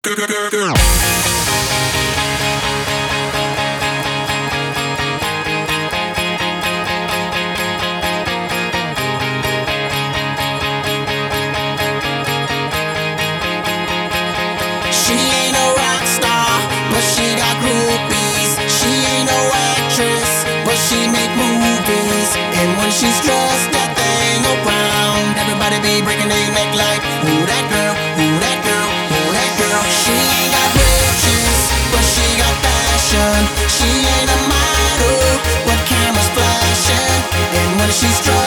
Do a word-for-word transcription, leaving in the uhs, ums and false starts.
She ain't a rock star, but she got groupies. She ain't no actress, but she make movies. And when she's dressed that thing around, everybody be breaking their neck like, who that girl, who that girl, who that girl. She ain't got riches, but she got fashion. She ain't a model, but cameras flashing. And when she's dressed